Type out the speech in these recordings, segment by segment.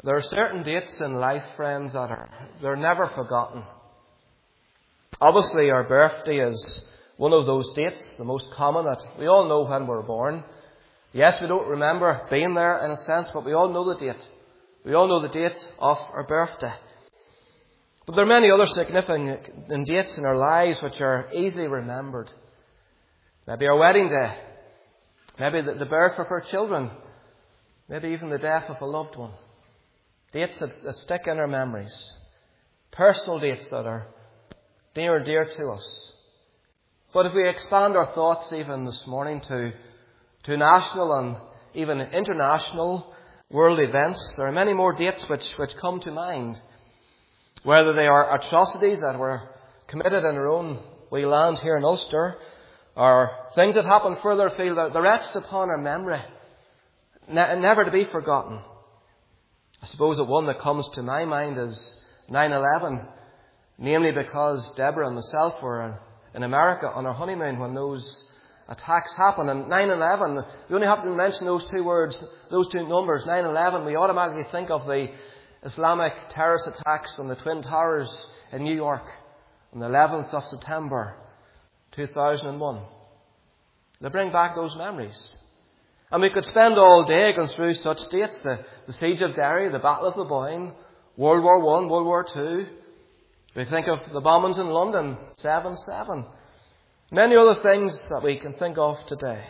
There are certain dates in life, friends, they're never forgotten. Obviously, our birthday is one of those dates, the most common, that we all know when we're born. Yes, we don't remember being there in a sense, but we all know the date. We all know the date of our birthday. But there are many other significant dates in our lives which are easily remembered. Maybe our wedding day. Maybe the birth of our children. Maybe even the death of a loved one. Dates that stick in our memories. Personal dates that are near and dear to us. But if we expand our thoughts even this morning to national and even international world events, there are many more dates which come to mind. Whether they are atrocities that were committed in our own wee land here in Ulster, or things that happened further afield, they're etched upon our memory, never to be forgotten. I suppose the one that comes to my mind is 9/11, namely because Deborah and myself were in America on our honeymoon when those attacks happened. And 9/11, we only have to mention those two words, those two numbers, 9/11, we automatically think of the Islamic terrorist attacks on the Twin Towers in New York on the 11th of September 2001. They bring back those memories. And we could spend all day going through such dates, the Siege of Derry, the Battle of the Boyne, World War I, World War II. We think of the bombings in London, 7/7. Many other things that we can think of today.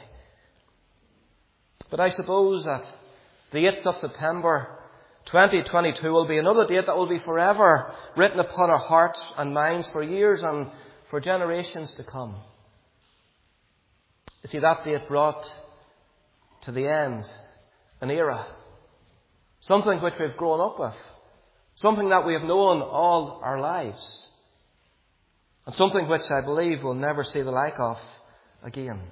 But I suppose that the 8th of September 2022 will be another date that will be forever written upon our hearts and minds for years and for generations to come. You see, that date brought to the end an era. Something which we've grown up with. Something that we have known all our lives. And something which I believe we'll never see the like of again.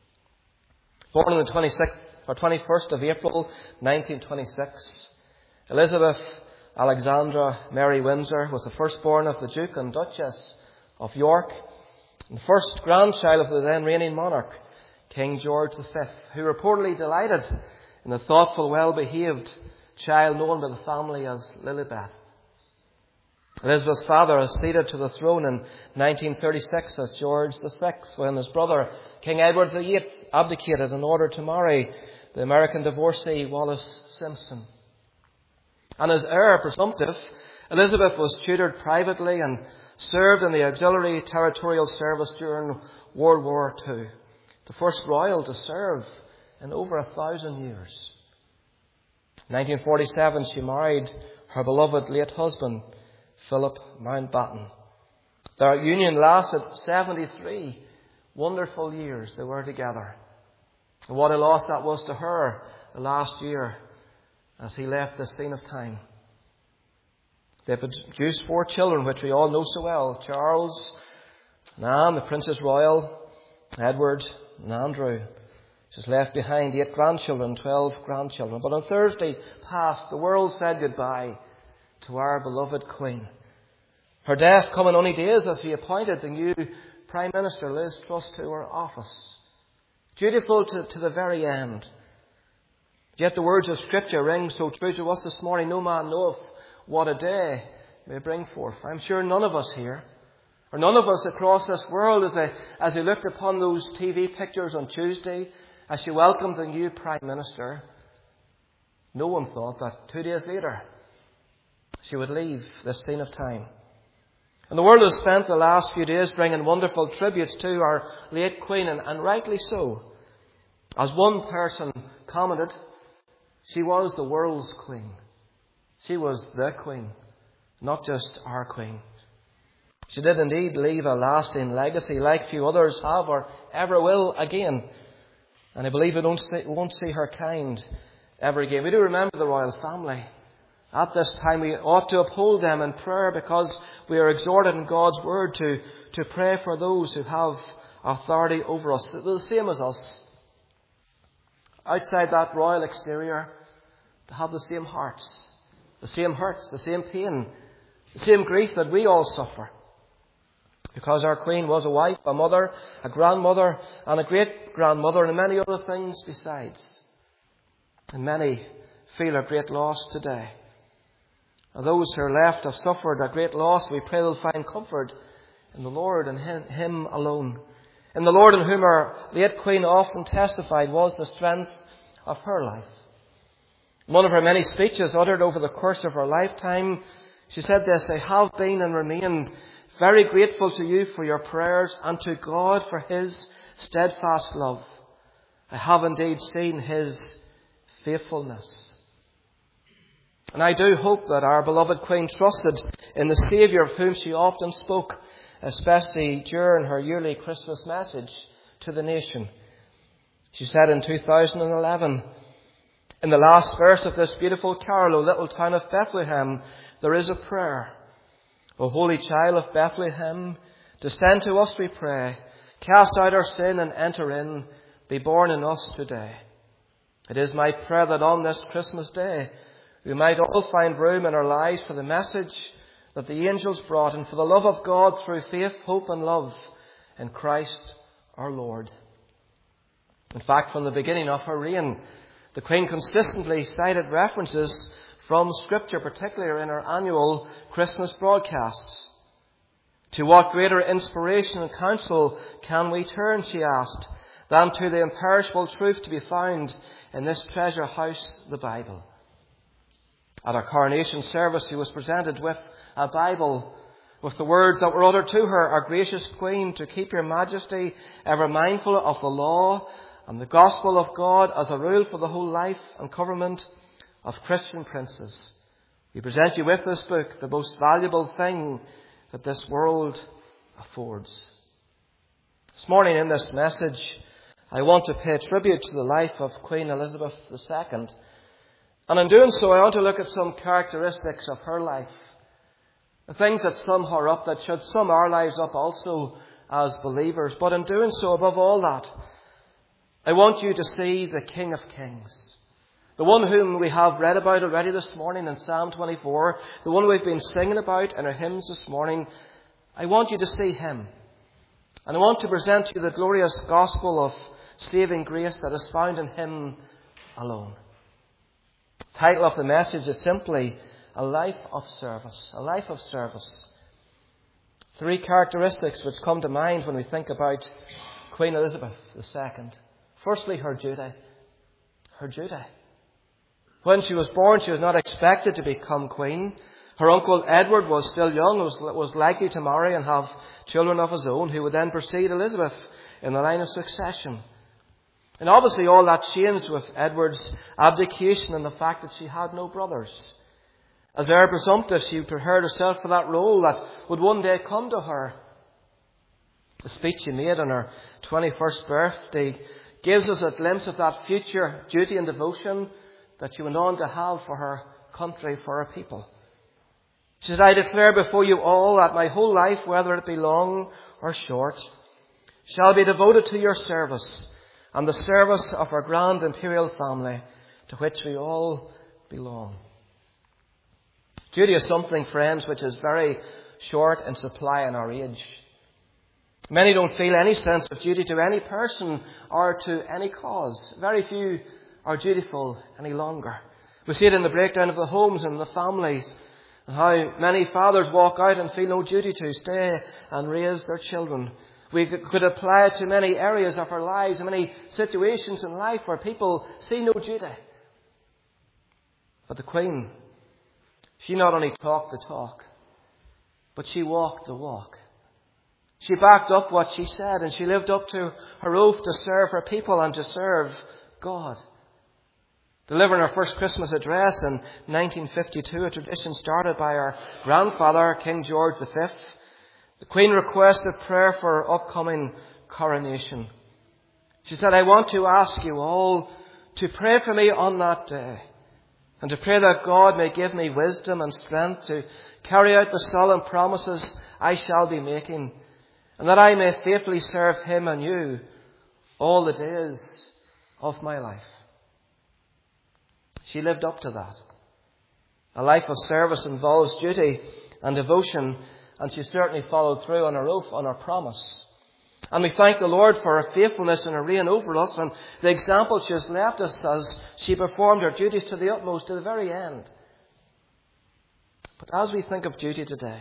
Born on the 21st of April 1926, Elizabeth Alexandra Mary Windsor was the firstborn of the Duke and Duchess of York, and the first grandchild of the then reigning monarch, King George V, who reportedly delighted in the thoughtful, well-behaved child known by the family as Lilibet. Elizabeth's father acceded to the throne in 1936 as George VI, when his brother, King Edward VIII, abdicated in order to marry the American divorcee Wallis Simpson. And as heir presumptive, Elizabeth was tutored privately and served in the Auxiliary Territorial Service during World War II, the first royal to serve in over 1,000 years. In 1947, she married her beloved late husband, Philip Mountbatten. Their union lasted 73 wonderful years they were together. And what a loss that was to her the last year as he left this scene of time. They produced 4 children, which we all know so well: Charles, Anne, the Princess Royal, Edward, and Andrew. She's left behind 8 grandchildren, 12 grandchildren. But on Thursday past, the world said goodbye to our beloved Queen. Her death coming only days as he appointed the new Prime Minister, Liz Truss, to her office. Dutiful to the very end. Yet the words of Scripture ring so true to us this morning: no man knoweth what a day may bring forth. I'm sure none of us here, or none of us across this world, as they looked upon those TV pictures on Tuesday, as she welcomed the new Prime Minister, no one thought that 2 days later she would leave this scene of time. And the world has spent the last few days bringing wonderful tributes to our late Queen, and rightly so. As one person commented, she was the world's Queen. She was the Queen, not just our Queen. She did indeed leave a lasting legacy like few others have or ever will again. And I believe we won't see her kind ever again. We do remember the royal family. At this time we ought to uphold them in prayer, because we are exhorted in God's word to pray for those who have authority over us, the same as us. Outside that royal exterior, to have the same hearts, the same hurts, the same pain, the same grief that we all suffer. Because our Queen was a wife, a mother, a grandmother, and a great-grandmother, and many other things besides. And many feel a great loss today. And those who are left have suffered a great loss. We pray they'll find comfort in the Lord and Him alone. In the Lord, in whom our late Queen often testified was the strength of her life. In one of her many speeches uttered over the course of her lifetime, she said this: I have been and remain very grateful to you for your prayers and to God for His steadfast love. I have indeed seen His faithfulness. And I do hope that our beloved Queen trusted in the Saviour of whom she often spoke, especially during her yearly Christmas message to the nation. She said in 2011, in the last verse of this beautiful carol, O little town of Bethlehem, there is a prayer. O holy child of Bethlehem, descend to us, we pray. Cast out our sin and enter in. Be born in us today. It is my prayer that on this Christmas day, we might all find room in our lives for the message that the angels brought and for the love of God through faith, hope and love in Christ our Lord. In fact, from the beginning of her reign, the Queen consistently cited references from Scripture, particularly in her annual Christmas broadcasts. To what greater inspiration and counsel can we turn, she asked, than to the imperishable truth to be found in this treasure house, the Bible. At our coronation service, she was presented with a Bible with the words that were uttered to her, Our gracious Queen, to keep your majesty ever mindful of the law and the gospel of God as a rule for the whole life and government of Christian princes. We present you with this book, the most valuable thing that this world affords. This morning in this message, I want to pay tribute to the life of Queen Elizabeth II. And in doing so, I want to look at some characteristics of her life. The things that sum her up, that should sum our lives up also as believers. But in doing so, above all that, I want you to see the King of Kings. The one whom we have read about already this morning in Psalm 24. The one we've been singing about in our hymns this morning. I want you to see Him. And I want to present you the glorious gospel of saving grace that is found in Him alone. The title of the message is simply A Life of Service. A Life of Service. Three characteristics which come to mind when we think about Queen Elizabeth II. Firstly, her duty. Her duty. When she was born, she was not expected to become queen. Her uncle Edward was still young, was likely to marry and have children of his own, who would then precede Elizabeth in the line of succession. And obviously all that changed with Edward's abdication and the fact that she had no brothers. As heir presumptive, she prepared herself for that role that would one day come to her. The speech she made on her 21st birthday gives us a glimpse of that future duty and devotion that she went on to have for her country, for her people. She said, I declare before you all that my whole life, whether it be long or short, shall be devoted to your service and the service of our grand imperial family to which we all belong. Duty is something, friends, which is very short in supply in our age. Many don't feel any sense of duty to any person or to any cause. Very few are dutiful any longer. We see it in the breakdown of the homes and the families, and how many fathers walk out and feel no duty to stay and raise their children. We could apply it to many areas of our lives, many situations in life where people see no duty. But the Queen, she not only talked the talk, but she walked the walk. She backed up what she said, and she lived up to her oath to serve her people and to serve God. Delivering her first Christmas address in 1952, a tradition started by her grandfather, King George V, the Queen requested prayer for her upcoming coronation. She said, I want to ask you all to pray for me on that day, and to pray that God may give me wisdom and strength to carry out the solemn promises I shall be making, and that I may faithfully serve Him and you all the days of my life. She lived up to that. A life of service involves duty and devotion, and she certainly followed through on her oath, on her promise. And we thank the Lord for her faithfulness and her reign over us, and the example she has left us as she performed her duties to the utmost, to the very end. But as we think of duty today,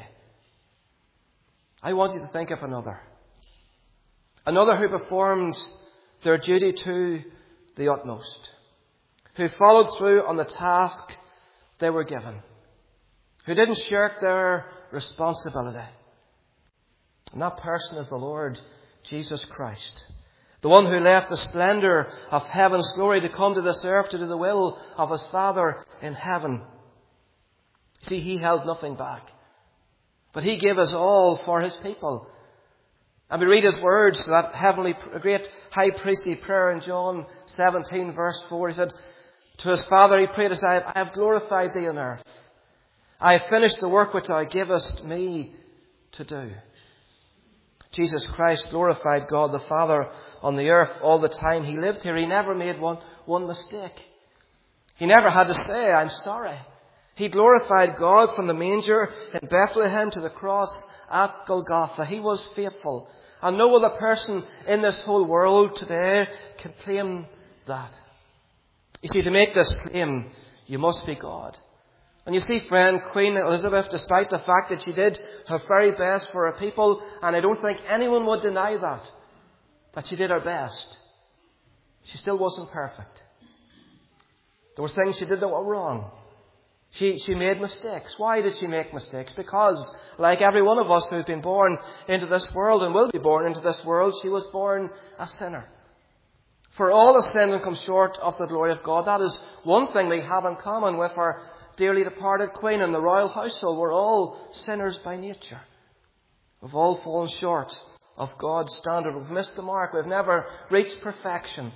I want you to think of another. Another who performed their duty to the utmost. Who followed through on the task they were given. Who didn't shirk their responsibility. And that person is the Lord Jesus Christ. The one who left the splendour of heaven's glory to come to this earth to do the will of his Father in heaven. See, he held nothing back. But he gave us all for his people. And we read his words, that heavenly, great high priestly prayer in John 17 verse 4. He said, to his Father he prayed, I have glorified thee on earth. I have finished the work which thou gavest me to do. Jesus Christ glorified God the Father on the earth all the time he lived here. He never made one mistake. He never had to say, I'm sorry. He glorified God from the manger in Bethlehem to the cross at Golgotha. He was faithful. And no other person in this whole world today can claim that. You see, to make this claim, you must be God. And you see, friend, Queen Elizabeth, despite the fact that she did her very best for her people, and I don't think anyone would deny that she did her best, she still wasn't perfect. There were things she did that were wrong. She made mistakes. Why did she make mistakes? Because, like every one of us who's been born into this world and will be born into this world, she was born a sinner. For all have sinned and come short of the glory of God. That is one thing we have in common with our dearly departed Queen and the royal household. We're all sinners by nature. We've all fallen short of God's standard. We've missed the mark. We've never reached perfection.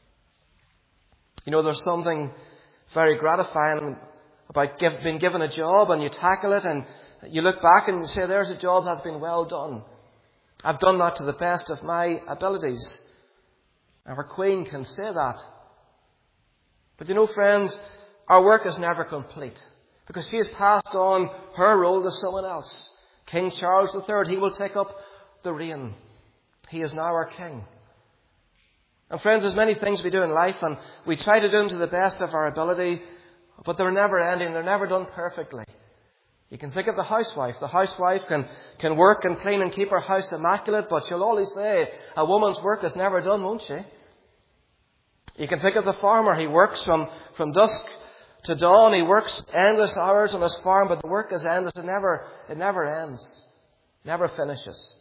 You know, there's something very gratifying about being given a job, and you tackle it and you look back and you say, there's a job that's been well done. I've done that to the best of my abilities. Our Queen can say that. But you know, friends, our work is never complete, because she has passed on her role to someone else. King Charles III, he will take up the reign. He is now our king. And friends, there's many things we do in life, and we try to do them to the best of our ability, but they're never ending. They're never done perfectly. You can think of the housewife. The housewife can work and clean and keep her house immaculate, but she'll always say a woman's work is never done, won't she? You can think of the farmer. He works from dusk to dawn. He works endless hours on his farm, but the work is endless. It never ends. Never finishes.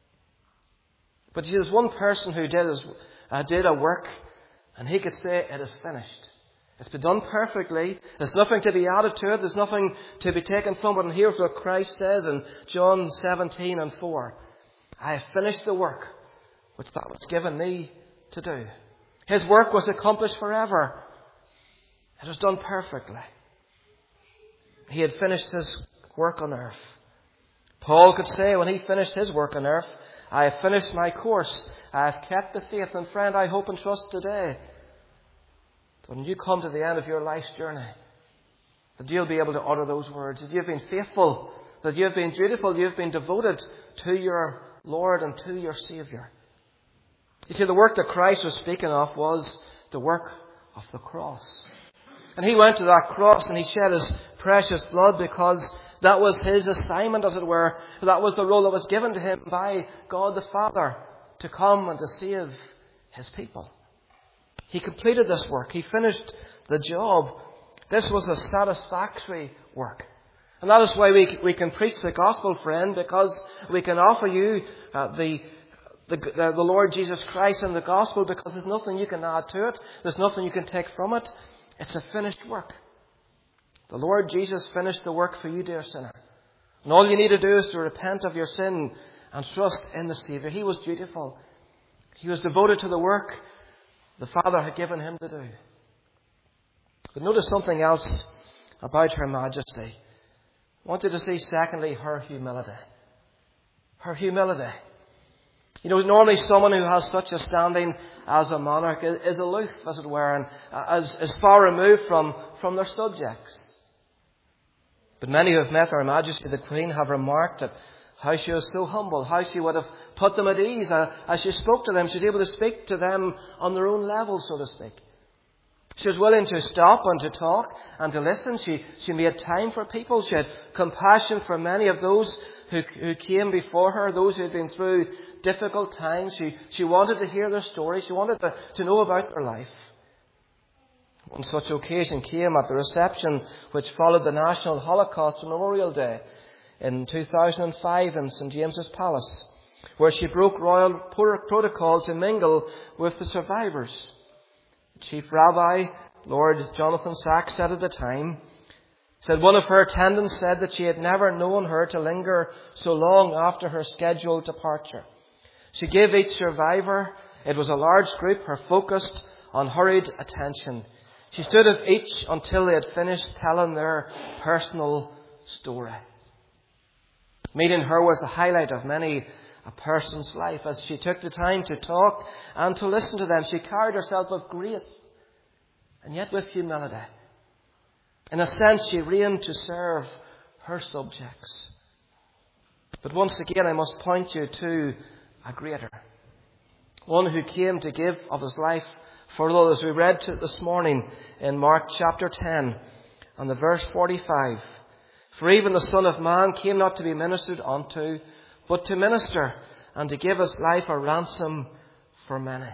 But there's one person who did a work, and he could say it is finished. It's been done perfectly. There's nothing to be added to it. There's nothing to be taken from it. And here's what Christ says in John 17 and 4. I have finished the work which that was given me to do. His work was accomplished forever. It was done perfectly. He had finished his work on earth. Paul could say when he finished his work on earth, I have finished my course. I have kept the faith. And friend, I hope and trust today, when you come to the end of your life's journey, that you'll be able to utter those words, that you've been faithful, that you've been dutiful, you've been devoted to your Lord and to your Saviour. You see, the work that Christ was speaking of was the work of the cross. And he went to that cross and he shed his precious blood because that was his assignment, as it were. That was the role that was given to him by God the Father to come and to save his people. He completed this work. He finished the job. This was a satisfactory work. And that is why we can preach the gospel, friend, because we can offer you the Lord Jesus Christ and the gospel, because there's nothing you can add to it. There's nothing you can take from it. It's a finished work. The Lord Jesus finished the work for you, dear sinner. And all you need to do is to repent of your sin and trust in the Saviour. He was dutiful. He was devoted to the work the Father had given him to do. But notice something else about her majesty. I want you to see, secondly, her humility. Her humility. You know, normally someone who has such a standing as a monarch is aloof, as it were, and is far removed from their subjects. But many who have met Her Majesty the Queen have remarked at how she was so humble, how she would have put them at ease. As she spoke to them, she was able to speak to them on their own level, so to speak. She was willing to stop and to talk and to listen. She made time for people. She had compassion for many of those who came before her, those who had been through difficult times. She wanted to hear their stories. She wanted to know about their life. One such occasion came at the reception which followed the National Holocaust Memorial Day in 2005 in St. James's Palace, where she broke royal protocol to mingle with the survivors. Chief Rabbi, Lord Jonathan Sacks, said at the time, said one of her attendants said that she had never known her to linger so long after her scheduled departure. She gave each survivor, it was a large group, her focused, unhurried attention. She stood with each until they had finished telling their personal story. Meeting her was the highlight of many a person's life. As she took the time to talk and to listen to them, she carried herself with grace and yet with humility. In a sense, she reigned to serve her subjects. But once again, I must point you to a greater. One who came to give of his life for others. We read this morning in Mark chapter 10 and the verse 45. For even the Son of Man came not to be ministered unto, but to minister and to give his life a ransom for many.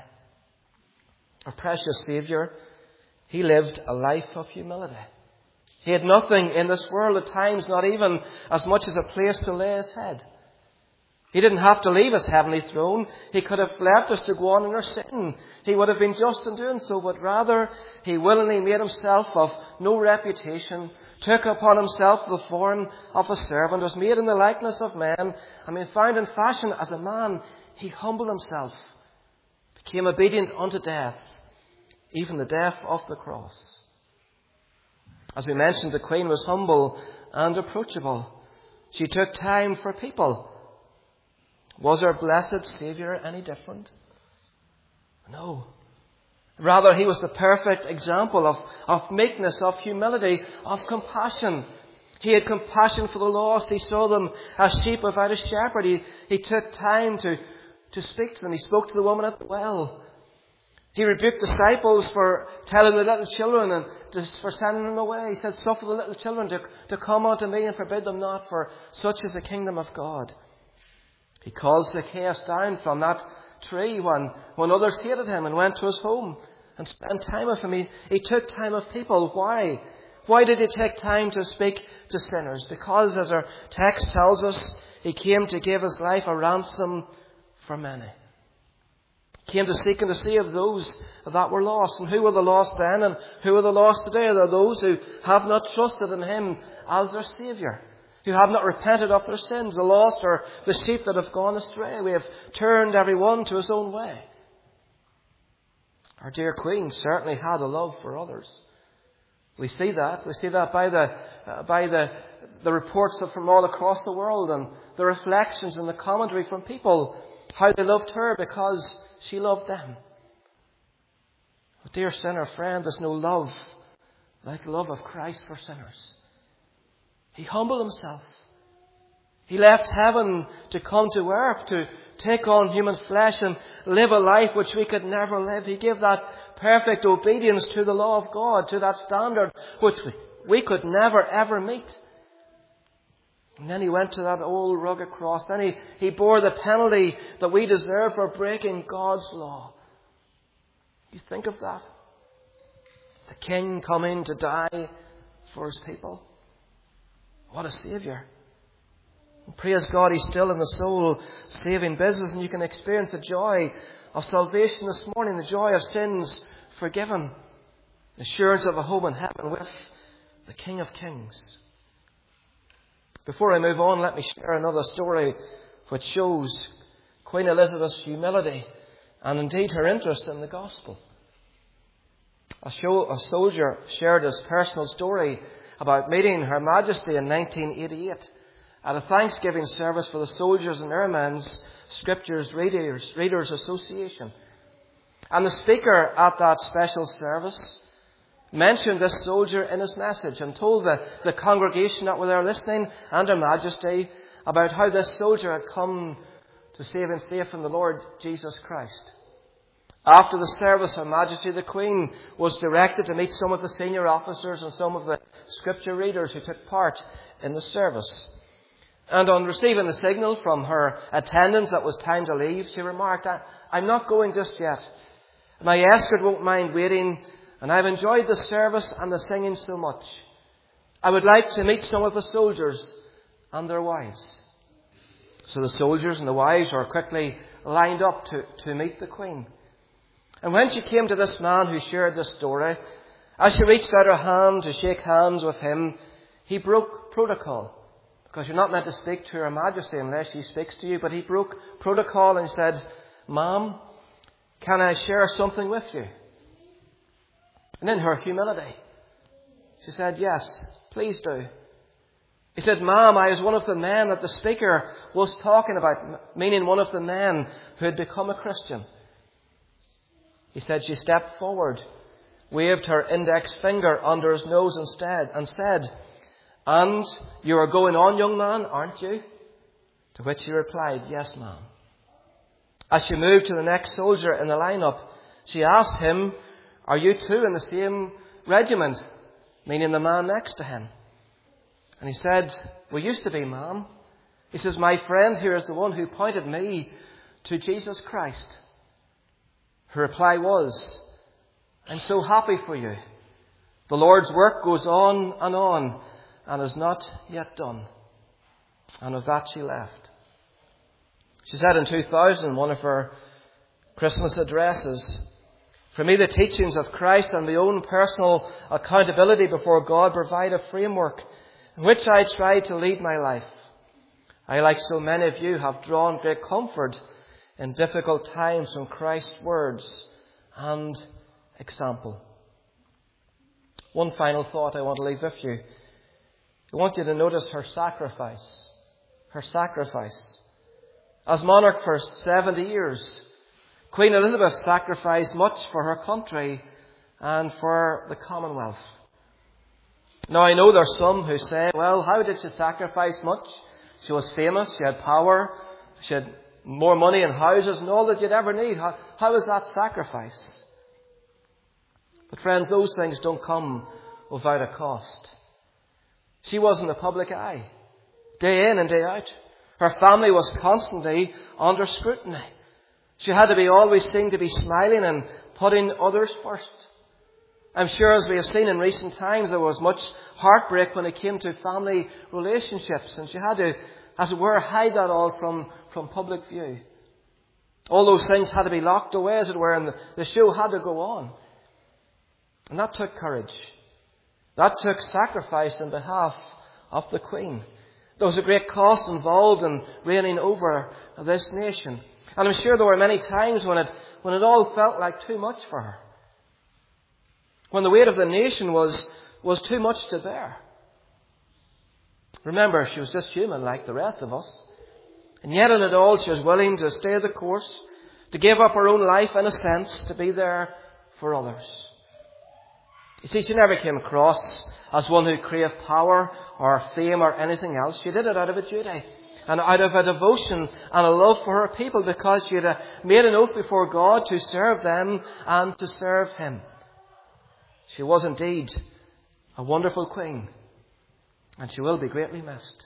Our precious Saviour, he lived a life of humility. He had nothing in this world at times, not even as much as a place to lay his head. He didn't have to leave his heavenly throne. He could have left us to go on in our sin. He would have been just in doing so, but rather he willingly made himself of no reputation, took upon himself the form of a servant, was made in the likeness of men, and being found in fashion as a man, he humbled himself, became obedient unto death, even the death of the cross. As we mentioned, the Queen was humble and approachable. She took time for people. Was our blessed Saviour any different? No. Rather, he was the perfect example of meekness, of humility, of compassion. He had compassion for the lost. He saw them as sheep without a shepherd. He took time to speak to them. He spoke to the woman at the well. He rebuked disciples for telling the little children and for sending them away. He said, suffer the little children to come unto me and forbid them not, for such is the kingdom of God. He called Zacchaeus down from that tree when others hated him and went to his home and spent time with him. He took time with people. Why? Why did he take time to speak to sinners? Because, as our text tells us, he came to give his life a ransom for many. He came to seek and to save those that were lost. And who were the lost then and who are the lost today? They're those who have not trusted in him as their Saviour, who have not repented of their sins. The lost are the sheep that have gone astray. We have turned every one to his own way. Our dear Queen certainly had a love for others. We see that. We see that by the reports from all across the world and the reflections and the commentary from people, how they loved her because she loved them. Oh, dear sinner friend, there's no love like the love of Christ for sinners. He humbled himself. He left heaven to come to earth, to take on human flesh and live a life which we could never live. He gave that perfect obedience to the law of God, to that standard which we could never ever meet. And then he went to that old rugged cross. Then he bore the penalty that we deserve for breaking God's law. You think of that? The King coming to die for his people. What a Saviour. And praise God, he's still in the soul-saving business, and you can experience the joy of salvation this morning, the joy of sins forgiven, the assurance of a home in heaven with the King of Kings. Before I move on, let me share another story which shows Queen Elizabeth's humility and indeed her interest in the gospel. A soldier shared his personal story about meeting Her Majesty in 1988 at a Thanksgiving service for the Soldiers and Airmen's Scriptures Readers Association. And the speaker at that special service mentioned this soldier in his message and told the congregation that were there listening and Her Majesty about how this soldier had come to saving faith in the Lord Jesus Christ. After the service, Her Majesty the Queen was directed to meet some of the senior officers and some of the scripture readers who took part in the service. And on receiving the signal from her attendants that it was time to leave, she remarked, "I'm not going just yet. My escort won't mind waiting, and I've enjoyed the service and the singing so much. I would like to meet some of the soldiers and their wives." So the soldiers and the wives were quickly lined up to meet the Queen. And when she came to this man who shared this story, as she reached out her hand to shake hands with him, he broke protocol. Because you're not meant to speak to Her Majesty unless she speaks to you. But he broke protocol and said, "Ma'am, can I share something with you?" And in her humility, she said, "Yes, please do." He said, "Ma'am, I was one of the men that the speaker was talking about," meaning one of the men who had become a Christian. He said she stepped forward, waved her index finger under his nose instead, and said, "And you are going on, young man, aren't you?" To which he replied, "Yes, ma'am." As she moved to the next soldier in the lineup, she asked him, "Are you two in the same regiment?" Meaning the man next to him. And he said, "We used to be, ma'am." He says, "My friend here is the one who pointed me to Jesus Christ." Her reply was, "I'm so happy for you. The Lord's work goes on and is not yet done." And with that she left. She said in 2000, in one of her Christmas addresses, "For me, the teachings of Christ and my own personal accountability before God provide a framework in which I try to lead my life. I, like so many of you, have drawn great comfort in difficult times from Christ's words and example." One final thought I want to leave with you. I want you to notice her sacrifice. Her sacrifice. As monarch for 70 years, Queen Elizabeth sacrificed much for her country and for the Commonwealth. Now, I know there's some who say, "Well, how did she sacrifice much? She was famous, she had power, she had more money and houses and all that you'd ever need. How is that sacrifice?" But friends, those things don't come without a cost. She was in the public eye, day in and day out. Her family was constantly under scrutiny. She had to be always seen to be smiling and putting others first. I'm sure, as we have seen in recent times, there was much heartbreak when it came to family relationships, and she had to, as it were, hide that all from public view. All those things had to be locked away, as it were, and the show had to go on. And that took courage. That took sacrifice on behalf of the Queen. There was a great cost involved in reigning over this nation. And I'm sure there were many times when it all felt like too much for her. When the weight of the nation was too much to bear. Remember, she was just human like the rest of us. And yet in it all, she was willing to stay the course, to give up her own life in a sense, to be there for others. You see, she never came across as one who craved power or fame or anything else. She did it out of a duty and out of a devotion and a love for her people, because she had made an oath before God to serve them and to serve Him. She was indeed a wonderful queen, and she will be greatly missed.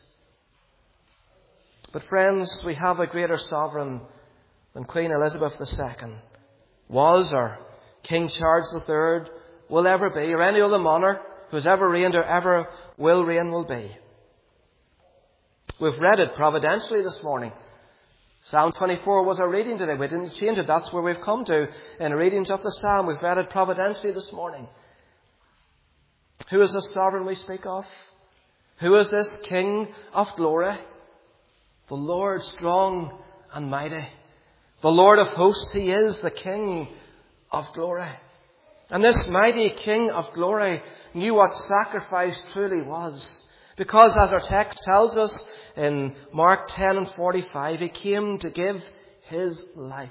But friends, we have a greater sovereign than Queen Elizabeth II was, or King Charles III will ever be, or any other monarch who has ever reigned or ever will reign will be. We've read it providentially this morning. Psalm 24 was our reading today. We didn't change it. That's where we've come to in readings of the Psalm. We've read it providentially this morning. Who is this sovereign we speak of? Who is this King of glory? The Lord strong and mighty. The Lord of hosts, He is the King of glory. And this mighty King of glory knew what sacrifice truly was. Because, as our text tells us in Mark 10:45, He came to give His life.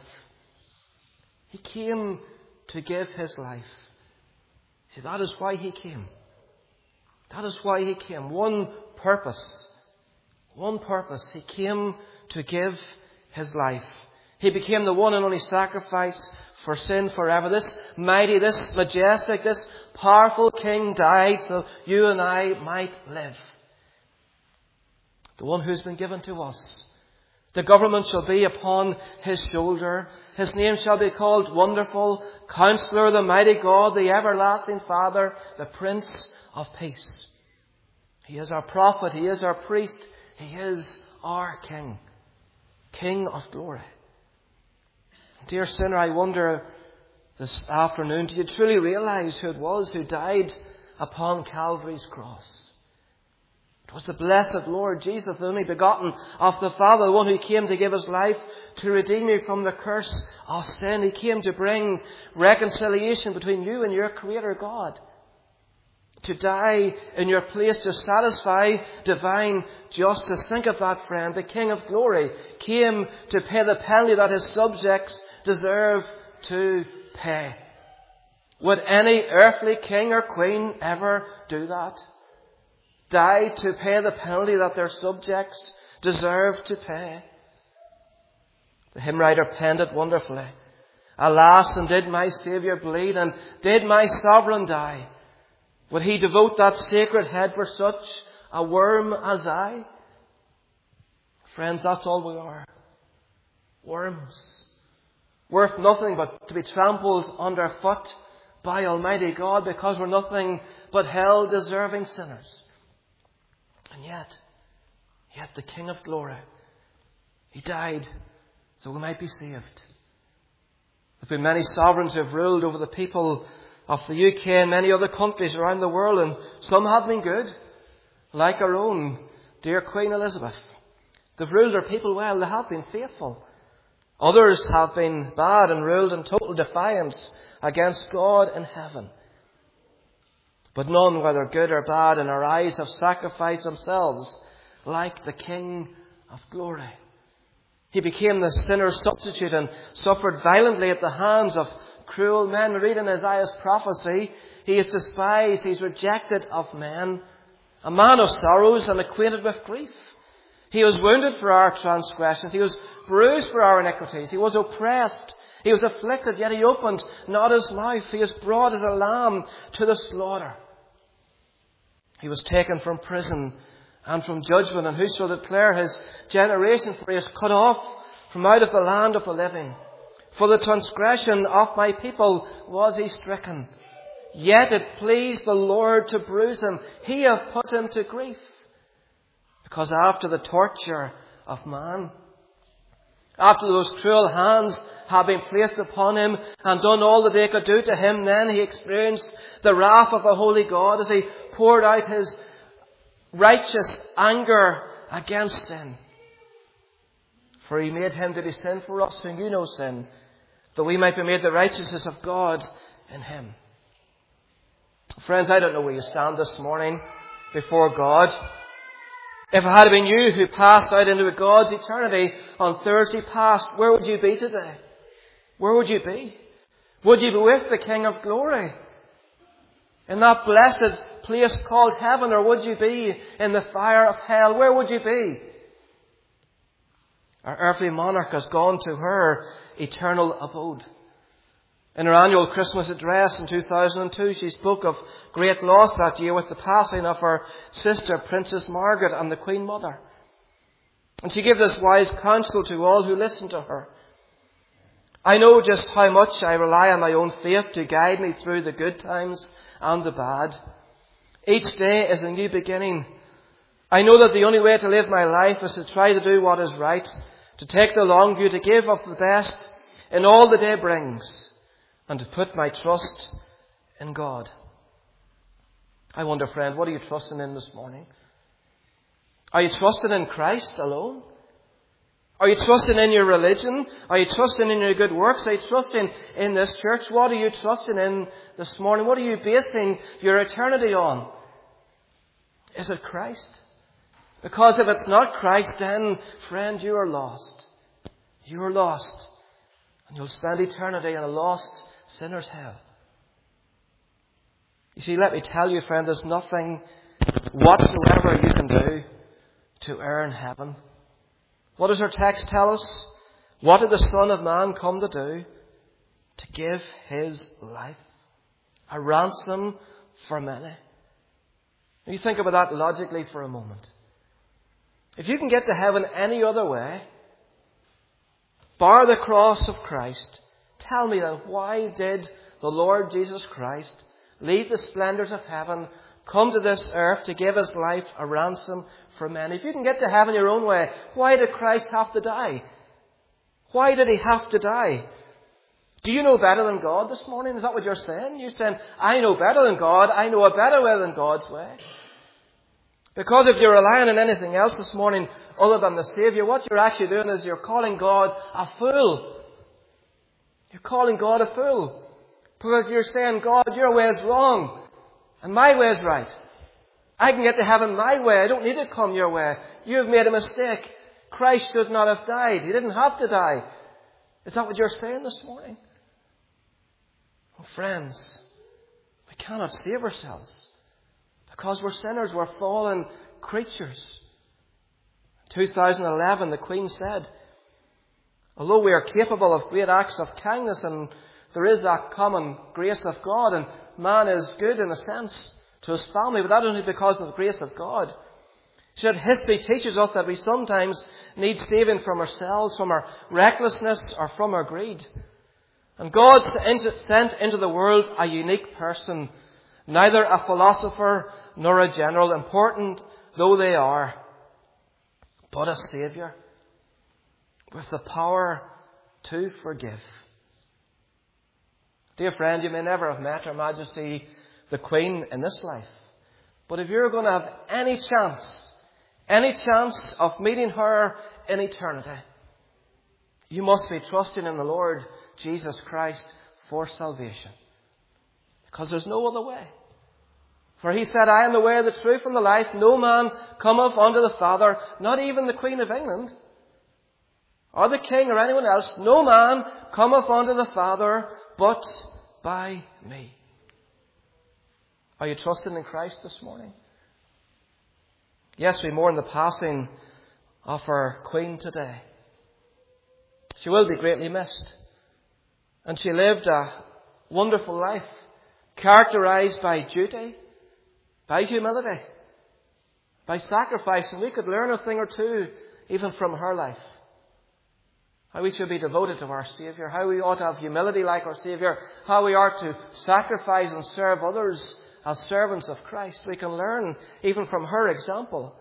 He came to give His life. See, that is why He came. That is why He came. One purpose. One purpose. He came to give His life. He became the one and only sacrifice for sin forever. This mighty, this majestic, this powerful King died so you and I might live. The one who's been given to us. The government shall be upon his shoulder. His name shall be called Wonderful, Counselor, the Mighty God, the Everlasting Father, the Prince of Peace. He is our prophet. He is our priest. He is our King. King of glory. Dear sinner, I wonder this afternoon, do you truly realize who it was who died upon Calvary's cross? It was the blessed Lord Jesus, the only begotten of the Father, the one who came to give his life to redeem you from the curse of sin. He came to bring reconciliation between you and your Creator God. To die in your place to satisfy divine justice. Think of that, friend. The King of glory came to pay the penalty that his subjects deserve to pay. Would any earthly king or queen ever do that? Die to pay the penalty that their subjects deserve to pay? The hymn writer penned it wonderfully. Alas, and did my Saviour bleed, and did my Sovereign die? Would he devote that sacred head for such a worm as I? Friends, that's all we are. Worms. Worth nothing but to be trampled underfoot by Almighty God because we're nothing but hell-deserving sinners. And yet the King of glory, he died so we might be saved. There have been many sovereigns who have ruled over the people of the UK and many other countries around the world, and some have been good, like our own dear Queen Elizabeth. They've ruled their people well, they have been faithful. Others have been bad and ruled in total defiance against God in heaven. But none, whether good or bad, in our eyes have sacrificed themselves like the King of glory. He became the sinner's substitute and suffered violently at the hands of cruel men. We read in Isaiah's prophecy, he is despised, he is rejected of men, a man of sorrows and acquainted with grief. He was wounded for our transgressions, he was bruised for our iniquities, he was oppressed, he was afflicted, yet he opened not his mouth. He is brought as a lamb to the slaughter. He was taken from prison and from judgment, and who shall declare his generation? For he is cut off from out of the land of the living. For the transgression of my people was he stricken. Yet it pleased the Lord to bruise him. He hath put him to grief. Because after the torture of man, after those cruel hands had been placed upon him and done all that they could do to him, then he experienced the wrath of the Holy God as he poured out his righteous anger against sin. For he made him to be sin for us who knew no sin, that we might be made the righteousness of God in him. Friends, I don't know where you stand this morning before God. If it had been you who passed out into God's eternity on Thursday past, where would you be today? Where would you be? Would you be with the King of glory in that blessed place called heaven, or would you be in the fire of hell? Where would you be? Our earthly monarch has gone to her eternal abode. In her annual Christmas address in 2002, she spoke of great loss that year with the passing of her sister, Princess Margaret, and the Queen Mother. And she gave this wise counsel to all who listened to her. I know just how much I rely on my own faith to guide me through the good times and the bad. Each day is a new beginning. I know that the only way to live my life is to try to do what is right, to take the long view, to give of the best in all the day brings, and to put my trust in God. I wonder, friend, what are you trusting in this morning? Are you trusting in Christ alone? Are you trusting in your religion? Are you trusting in your good works? Are you trusting in this church? What are you trusting in this morning? What are you basing your eternity on? Is it Christ? Because if it's not Christ, then, friend, you are lost. You are lost. And you'll spend eternity in a lost sinner's hell. You see, let me tell you, friend, there's nothing whatsoever you can do to earn heaven. What does our text tell us? What did the Son of Man come to do? to give his life, a ransom for many. You think about that logically for a moment. If you can get to heaven any other way, bar the cross of Christ, tell me then, why did the Lord Jesus Christ leave the splendours of heaven, come to this earth to give his life a ransom for many? If you can get to heaven your own way, why did Christ have to die? Why did he have to die? Do you know better than God this morning? Is that what you're saying? You're saying, I know better than God. I know a better way than God's way. Because if you're relying on anything else this morning other than the Saviour, what you're actually doing is you're calling God a fool. You're calling God a fool. Because you're saying, God, your way is wrong and my way is right. I can get to heaven my way. I don't need to come your way. You've made a mistake. Christ should not have died. He didn't have to die. Is that what you're saying this morning? Oh, friends, we cannot save ourselves because we're sinners. We're fallen creatures. In 2011, the Queen said, although we are capable of great acts of kindness and there is that common grace of God, and man is good in a sense to his family, but that only because of the grace of God. She said, history teaches us that we sometimes need saving from ourselves, from our recklessness, or from our greed. And God sent into the world a unique person, neither a philosopher nor a general, important though they are, but a Saviour with the power to forgive. Dear friend, you may never have met Her Majesty the Queen in this life, but if you're going to have any chance of meeting her in eternity, you must be trusting in the Lord Jesus Christ for salvation. Because there's no other way. For he said, I am the way, the truth, and the life. No man cometh unto the Father, not even the Queen of England, or the King, or anyone else. No man cometh unto the Father, but by me. Are you trusting in Christ this morning? Yes, we mourn the passing of our Queen today. She will be greatly missed. And she lived a wonderful life, characterized by duty, by humility, by sacrifice. And we could learn a thing or two even from her life. How we should be devoted to our Saviour, how we ought to have humility like our Saviour, how we are to sacrifice and serve others as servants of Christ. We can learn even from her example.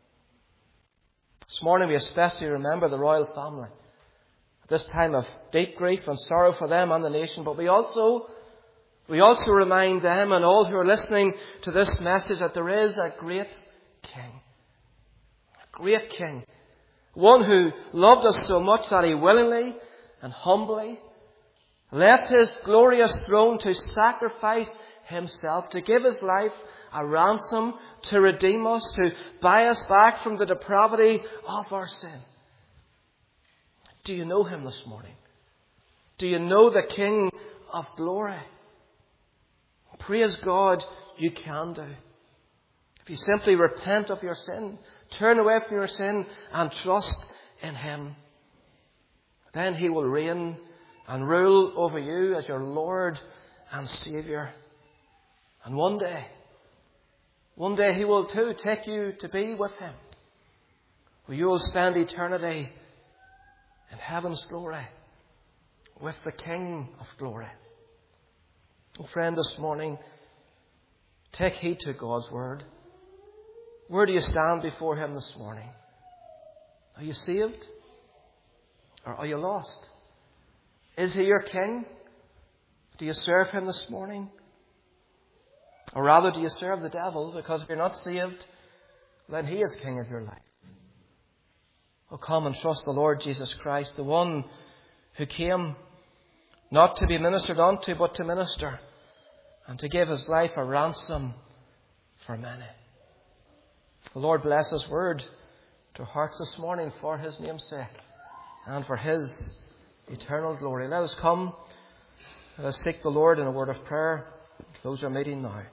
This morning we especially remember the royal family. At this time of deep grief and sorrow for them and the nation, but we also remind them and all who are listening to this message that there is a great King. A great King. One who loved us so much that he willingly and humbly left his glorious throne to sacrifice himself, to give his life a ransom, to redeem us, to buy us back from the depravity of our sin. Do you know him this morning? Do you know the King of glory? Praise God, you can do. If you simply repent of your sin, turn away from your sin and trust in him, then he will reign and rule over you as your Lord and Saviour. And one day he will too take you to be with him, where you will spend eternity in heaven's glory with the King of glory. Oh, friend, this morning, take heed to God's word. Where do you stand before him this morning? Are you saved? Or are you lost? Is he your King? Do you serve him this morning? Or rather, do you serve the devil? Because if you're not saved, then he is King of your life. Oh, come and trust the Lord Jesus Christ, the one who came not to be ministered unto, but to minister, and to give his life a ransom for many. The Lord bless his word to our hearts this morning for his name's sake and for his eternal glory. Let us come, let us seek the Lord in a word of prayer. Close our meeting now.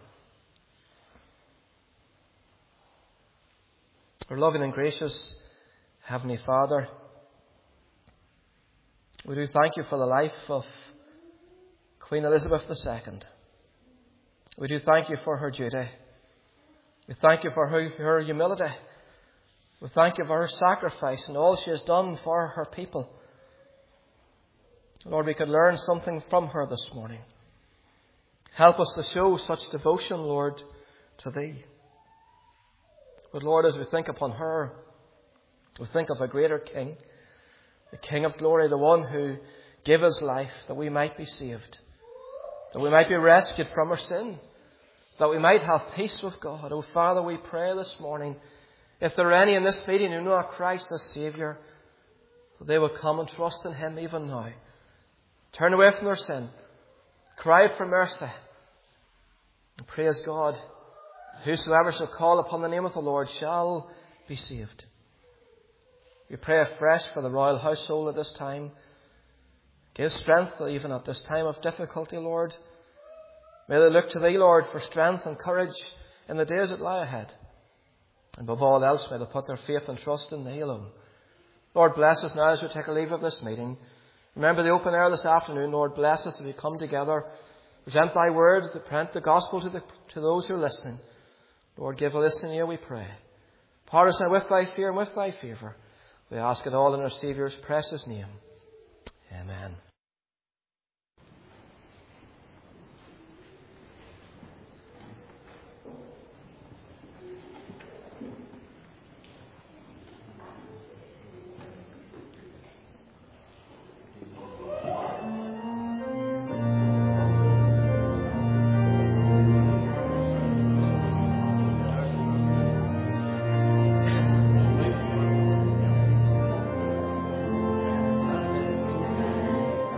Our loving and gracious Heavenly Father, we do thank you for the life of Queen Elizabeth II. We do thank you for her duty. We thank you for her humility. We thank you for her sacrifice and all she has done for her people. Lord, we could learn something from her this morning. Help us to show such devotion, Lord, to Thee. But Lord, as we think upon her, we think of a greater King, the King of glory, the one who gave His life that we might be saved, that we might be rescued from our sin, that we might have peace with God. Oh, Father, we pray this morning, if there are any in this meeting who know not Christ as Saviour, that they will come and trust in Him even now. Turn away from their sin, cry out for mercy, and praise God. Whosoever shall call upon the name of the Lord shall be saved. We pray afresh for the royal household at this time. Give strength even at this time of difficulty, Lord. May they look to Thee, Lord, for strength and courage in the days that lie ahead. And above all else, may they put their faith and trust in Thee alone. Lord, bless us now as we take a leave of this meeting. Remember the open air this afternoon. Lord, bless us as we come together. Present Thy word, present the gospel to those who are listening. Lord, give a listening ear, we pray. Part us now with Thy fear and with Thy favour. We ask it all in our Saviour's precious name. Amen.